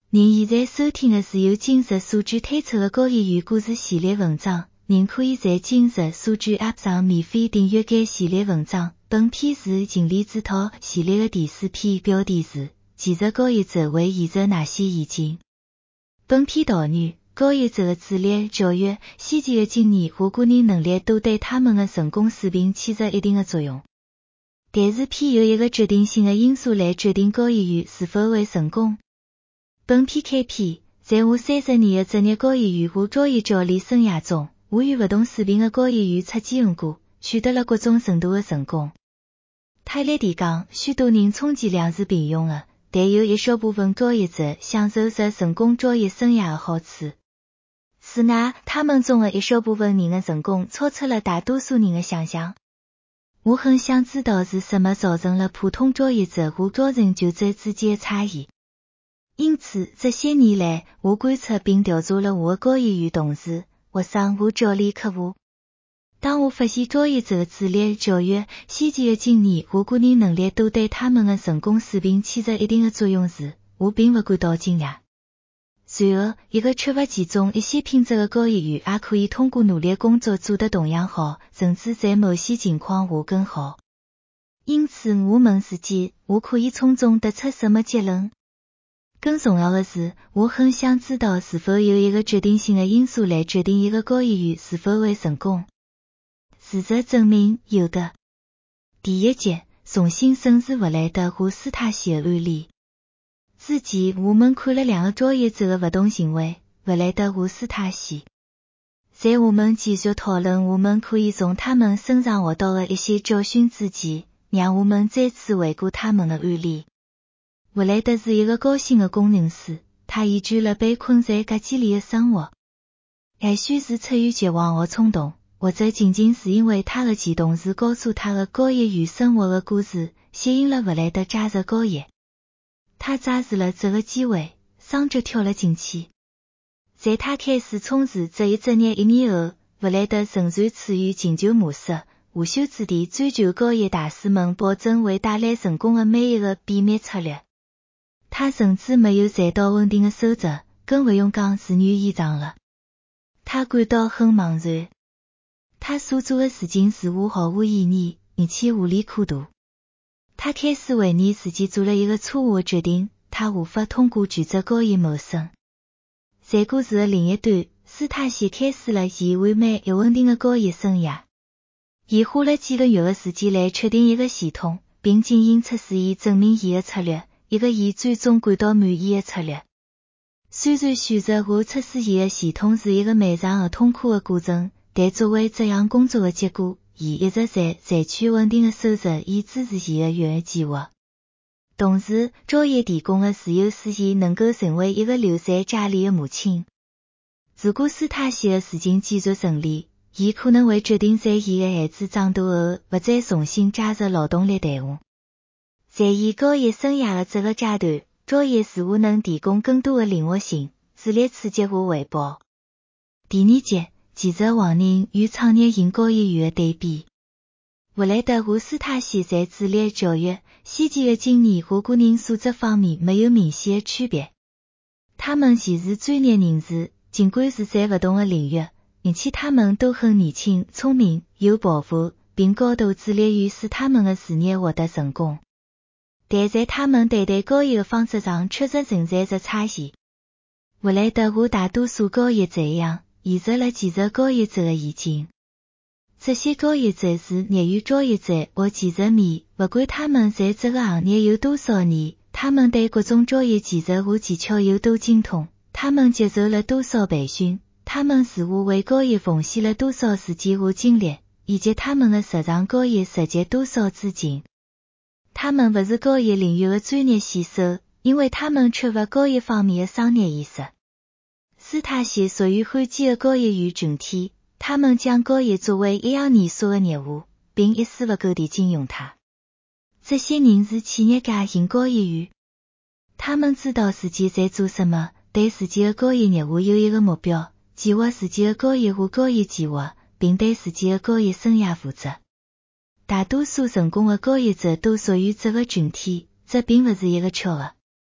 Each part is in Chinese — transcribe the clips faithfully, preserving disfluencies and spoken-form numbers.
您现在收听的是由今日所知推出的高言语故事系列文章，您可以在今日所知 App 上免费订阅该系列文章。本篇是情理之套系列的第四篇，标题是其实高业者为现实哪些意见。本篇导语，高业者的智力、教育、先前的经验和个人能力都对他们的成功水平起着一定的作用。但是偏有一个决定性的因素来决定高言语是否会成功。本篇开篇，在我三十年的职业高言语和专业教练生涯中，我与不同水平的高言语出击过，取得了各种程度的成功。坦白地讲，许多人充其量是平庸的，但有一小部分高业者享受着成功专业生涯的好处。此外，他们中的一小部分人的成功超出了大多数人的想象。我很想知道是什么造成了普通专业者和高成就者之间的差异。因此，这些年来，我观察并调查了我的高言语同事、学生和教练客户。当我发现专业者的智力、教育、先前的经验和个人能力都对他们的成功水平起着一定的作用时，我并不感到惊讶。随后，一个缺乏其中一些品质的高言语也可以通过努力工作做得同样好，甚至在某些情况下更好。因此，我问自己，我可以从中得出什么结论？更重要的是，我很想知道是否有一个决定性的因素来决定一个高言语是否会成功。事实证明，有的。第一节，重新审视弗雷德和斯塔西的案例。之前我们看了两个专业者的不同行为，弗雷德和斯塔西。在我们继续讨论我们可以从他们身上学到的一些教训之前，让我们再次回顾他们的案例。弗雷德是一个高薪的工程师，他厌倦了被困在隔间里的生活。也许是出于绝望和冲动，或者仅仅是因为他的前同事告诉他的高业余生活的故事，吸引了弗雷德加入高业。他抓住了这个机会，双脚跳了进去。在他开始从事这一职业一年后，弗雷德仍然处于请求模式，无休止地追求高业大师们保证会带来成功的每一个秘密策略。他甚至没有赚到稳定的收入，更不用讲是女衣裳了。他感到很茫然。他所做的事情似乎毫无意义，而且无利可图。他开始怀疑自己做了一个错误的决定，他无法通过全职高业谋生。在故事的另一端，斯塔西开始了伊完美又稳定的高业生涯。伊花了几个月的时间来确定一个系统，并进行测试以证明伊的策略，一个伊最终感到满意的策略。虽然选择和测试伊的系统是一个漫长而痛苦的过程，但作为这样工作的结果，伊一直在赚取稳定的收入以支持伊的园艺计划。同时，专业提供的自由使伊能够成为一个流散家里的母亲。如果斯塔西的事情继续顺利，伊可能会决定在伊的孩子长大后不再重新加入劳动力队伍。在伊高业生涯的这个阶段，专业似乎能提供更多的灵活性、智力刺激和回报。第二节，技术黄人与创业型高业余的对比。弗雷德和斯塔西在智力、教育、先前的经验和个人素质方面没有明显的区别。他们既是专业人士，尽管是在不同的领域，而且他们都很年轻、聪明、有抱负，并高度致力于使他们的事业获得成功。但在他们对待高业的方式上确实存在着差异。弗雷德和大多数高业者一样，延续了技术高业者的意见。这些高业者是业余专业者或技术迷，不管他们在这个行业有多少年，他们对各种专业技术和技巧有多精通，他们接受了多少培训，他们似乎为高业奉献了多少时间和精力，以及他们的日常高业涉及多少资金。他们不是高业领域的专业选手，因为他们缺乏高业方面的商业意识。斯塔西属于罕见的高业余群体，他们将高业作为一项严肃的业务，并一丝不苟地经营它。这些人是企业家型高业余，他们知道自己在做什么，对自己的高业业务有一个目标，计划自己的高业和高业计划，并对自己的高业生涯负责。大多数成功的高业者都属于这个群体，这并不是一个巧合。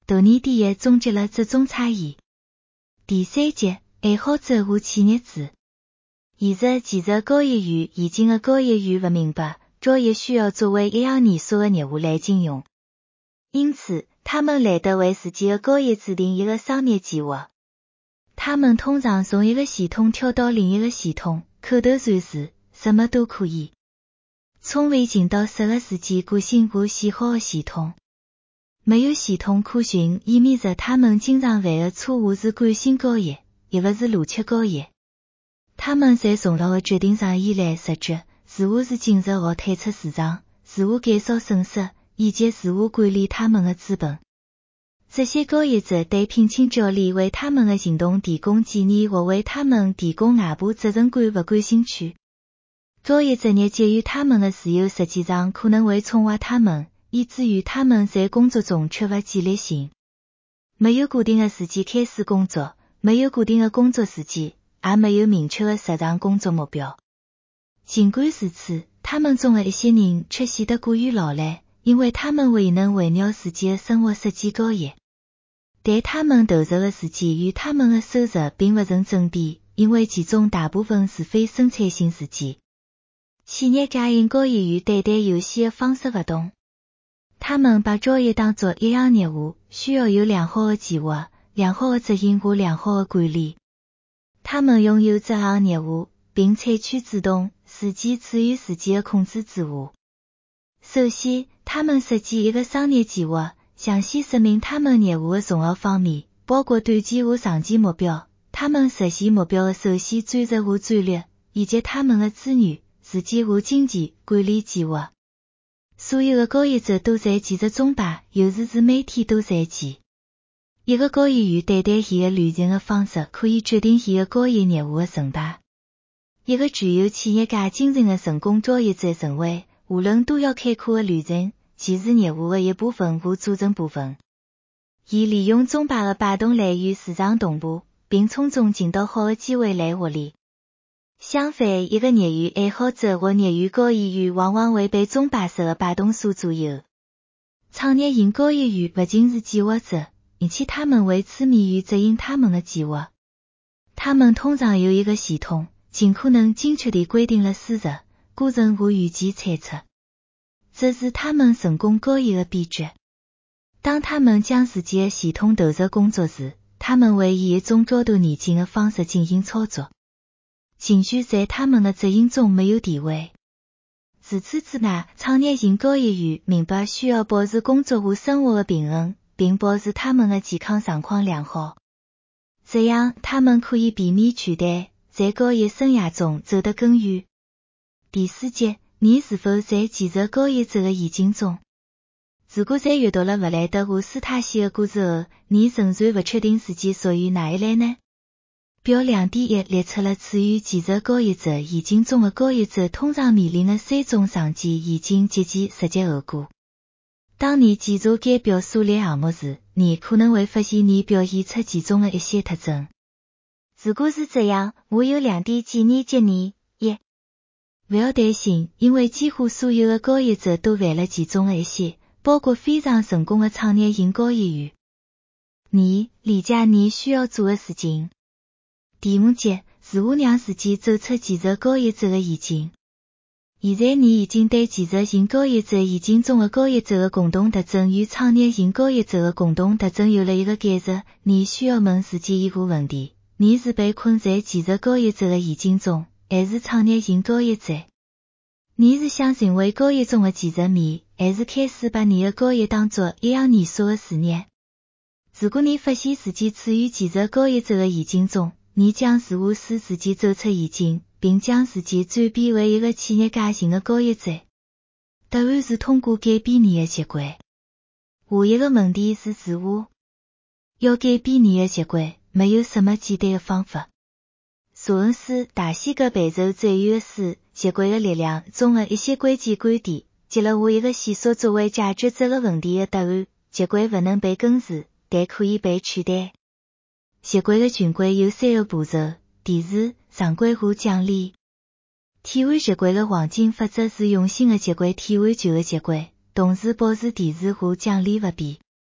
大年底也总结了这种差异。第三节，爱好者和企业主。现实其实交易员以前的交易员不明白，交易需要作为一项严肃的业务来进行，因此他们懒得为自己的交易制定一个商业计划。他们通常从一个系统跳到另一个系统，口头禅是什么都可以，从未进到适合自己个性和喜好的系统。没有系统可循，意味着他们经常犯的错误是惯性交易，而不是逻辑交易。他们在重要的决定上依赖直觉，如何是进入或退出市场，如何减少损失，以及如何管理他们的资本。这些交易者对聘请教练为他们的行动提供建议或为他们提供外部责任感不感兴趣。交易职业给予他们的自由实际上可能会宠坏他们，以至于他们在工作中缺乏纪律性。没有固定的时间开始工作，没有固定的工作时间，也没有明确的日常工作目标。尽管如此，他们中的一些人却显得过于劳累，因为他们未能围绕自己的生活设计交易。但他们投入的时间与他们的收入并不成正比，因为其中大部分是非生产性时间。企业家用交易员对待游戏的方式不同，他们把交易当作一项业务，需要有良好的计划、良好的执行和良好的管理。他们拥有这项业务，并采取主动、自己赐予自己的控制之下。首先，他们设计一个商业计划，详细说明他们业务的重要方面，包括短期和长期目标，他们实现目标的首先战术和战略，以及他们的资源、时间和金钱管理计划。所有的交易者都在技术崇拜，有时是每天都在见。一个交易员对待伊的旅程的方式可以决定伊的交易业务的成败。一个具有企业家精神的成功交易者认为，无论多要坎坷的旅程，既是业务的一部分和组成部分。伊利用崇拜的摆动来与市场同步，并从中寻到好的机会来获利。相反，一个业余爱好者或业余交易员往往会被崇拜式的摆动所左右。创业型交易员不仅是计划者，而且他们会痴迷于执行他们的计划。他们通常有一个系统，尽可能精确地规定了事实、过程和预期猜测。这是他们成功交易的秘诀。当他们将自己的系统投入工作时，他们会以一种高度严谨的方式进行操作。情绪在他们的执行中没有地位。除此之外，创业型交易员明白需要保持工作和生活的平衡，并保持他们的健康状况良好。这样，他们可以避免倦怠，在交易生涯中走得更远。第四节，你是否在技术交易者的意境中？如果在阅读了弗莱德和斯塔西的故事后，你仍然不确定自己属于哪一类呢？表两点一列出了处于技术交易者意境中的交易者通常面临的三种常见意境及其实际后果。当你检查该表所列项目时，你可能会发现你表现出其中的一些特征。如果是这样，我有两点建议给你：一、不要担心，因为几乎所有的交易者都犯了其中的一些，包括非常成功的创业型交易员。你理解你需要做的事情。第五节，如何让自己走出技术交易者的意境。现在你已经对技术型交易者意境中的交易者的共同特征与创业型交易者的共同特征有了一个解释。你需要问自己一个问题：你是被困在技术交易者的意境中，还是创业型交易者？你是想成为交易中的技术迷，还是开始把你的交易当作一项严肃的事业？如果你发现自己处于技术交易者的意境中，你将如何使自己走出意境，并将自己转变为一个企业家型的交易者？答案是通过改变你的习惯。下一个问题是如何？要改变你的习惯，没有什么简单的方法。查尔斯·大西格备受赞誉的书《习惯的力量》中的一些关键观点，给了我一个线索作为解决这个问题的答案。习惯不能被根治，但可以被取代。习惯的循环有三个步骤：提示、常规和奖励。替换习惯的黄金法则是用新的习惯替换旧的习惯，同时保持提示和奖励不变。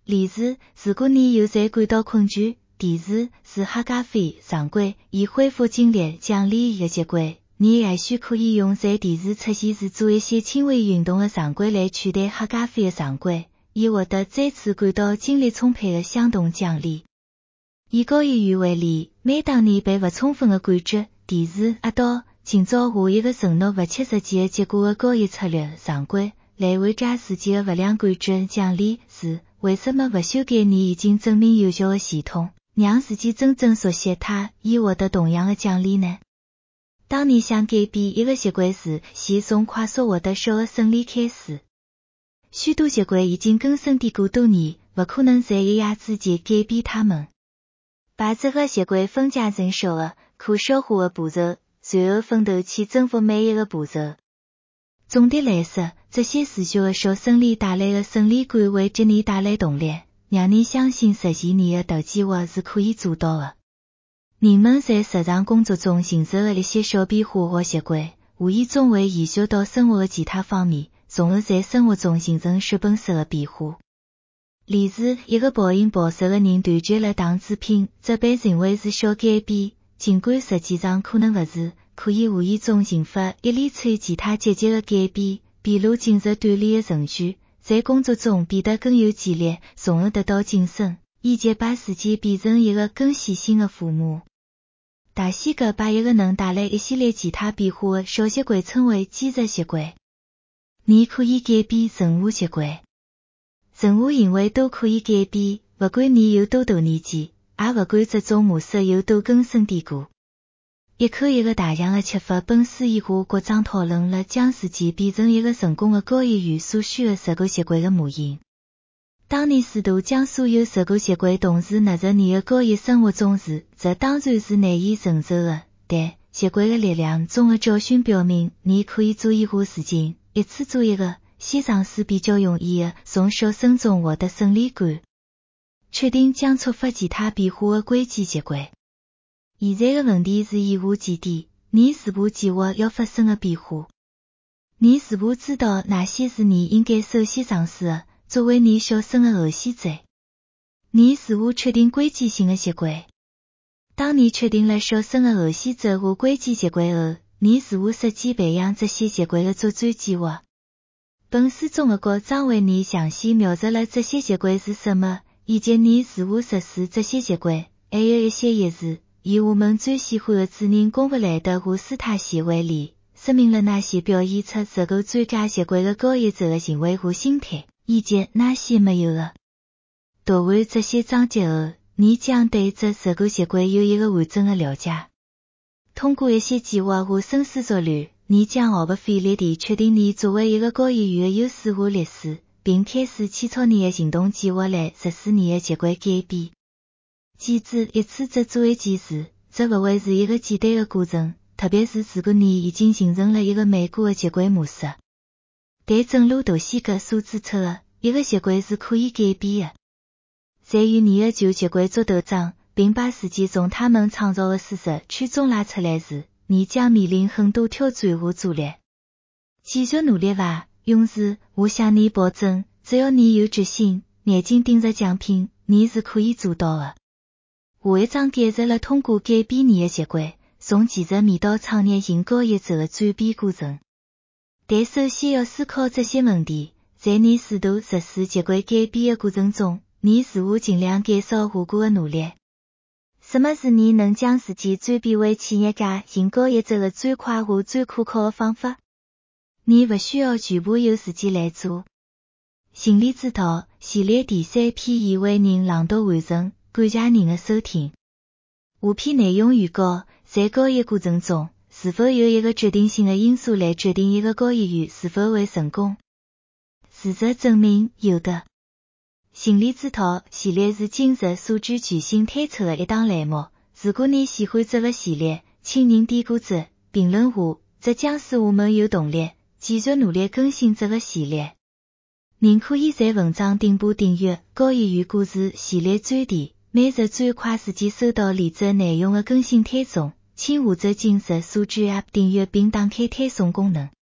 例如，如果你又在感到困倦，第四是喝咖啡上轨，以恢复精力奖励一个结果。你也许可以用在电视出现时做一些轻微运动的上轨来取代喝咖啡的上轨，以获得再次感到精力充沛的相同奖励。以高抑郁为例，每当你被不充分的感觉、电视压到，请做下一个承诺不切实际的结果的高抑策略上轨，来回答自己的不良感觉奖励是为什么不修改你已经证明有效的系统，让自己真正熟悉它，以获得同样的奖励呢？当你想改变一个习惯时，先从快速获得小的胜利开始。许多习惯已经根深蒂固多年，不可能在一夜之间改变它们。把这个习惯分解成小的、可消化的步骤，随后奋斗去征服每一个步骤。总的来说，这些持续的小胜利带来的胜利感会给你带来动力，让你相信实现你的大计划是可以做到的。人们在日常工作中形成的一些小变化和习惯，无意中会延续到生活的其他方面，从而在生活中形成血本色的变化。例如，一个暴饮暴食的人断绝了糖制品，则被认为是小改变，尽管实际上可能不是，可以无意中引发一连串其他积极的改变，比如进入锻炼的程序，在工作中变得更有纪律，从而得到晋升，以及把自己变成一个更细心的父母。大西格把一个能带来一系列其他变化的小习惯称为基石习惯。你可以改变任何习惯。任何行为都可以改变，不管你有多大年纪，也不管这种模式有多根深蒂固。一口一个大洋的吃法本书以下扩张讨论了将自己变成一个成功的高抑郁所需的十个习惯的模型。当你试图将所有十个习惯同时纳入你的高抑生活中时，这当然是难以承受的，但习惯的力量中的教训表明，你可以做以下事情，一次做一个，先尝试比较容易的，从小胜中获得胜利感。确定将触发其他变化的关键习惯。现在的问题是以下几点，你是否计划要发生的变化？你是否知道哪些是你应该首先尝试的，作为你小生的后先者？你是否确定关键性的习惯？当你确定了小生的后先者和关键习惯后，你是否实际培养这些习惯的作战计划？本书中的各章为你详细描述了这些习惯是什么，以及你是否实施这些习惯，还有一些例子，以我们最喜欢的主人公布莱德和斯塔西为例，说明了那些表现出这个最佳习惯的高抑者的行为和心态，以及那些没有的。读完这些章节后，你将对这十个习惯有一个完整的了解。通过一些计划和深思熟虑，你将毫不费力地确定你作为一个高抑郁的优势和劣势，并开始起草你的行动计划来实施你的习惯改变。记住，一次只做一件事，这不会是一个简单的过程，特别是如果你已经形成了一个美国的习惯模式。但正如大西格所指出的，一个习惯是可以改变的。在与你的旧习惯做斗争，并把自己从他们创造的事实区中拉出来时，你将面临很多挑战和阻力。继续努力吧，勇士，我向你保证，只要你有决心，眼睛盯着奖品，你是可以做到的。下一章介绍了通过改变你的习惯，从技术面到创业型高抑者的转变过程。但首先要思考这些问题，在你试图实施习惯改变的过程中，你是否尽量减少下过的努力？什么是你能将自己转变为企业家型高抑者的最快和最可靠的方法？你不需要全部由自己来做。心理之道系列第三篇已为您朗读完成，感谢您的收听。下篇内容预告，在高抑过程中，是否有一个决定性的因素来决定一个高抑郁是否会成功？事实证明，有的。心理之道系列是今日所举全新推出的一档栏目。如果你喜欢这个系列，请您点个赞、评论下，这将使我们有动力继续努力更新这个系列。您可以在文章顶部订阅高抑郁故事系列专题，每日最快时间收到连载内容的更新推送，请下载今日所举 App 订阅并打开推送功能。